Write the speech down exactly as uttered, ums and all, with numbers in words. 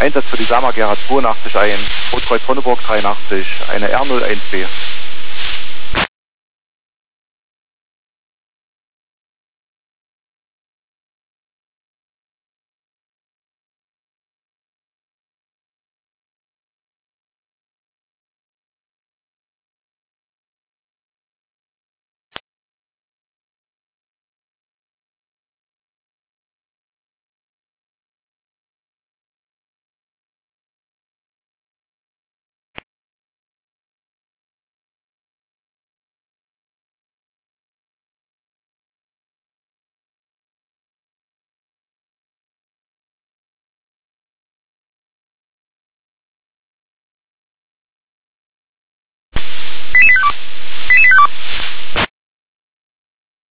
Einsatz für die Samagera zweiundachtzig ein, Rotkreuz Sonneburg dreiundachtzig, eine R null eins B.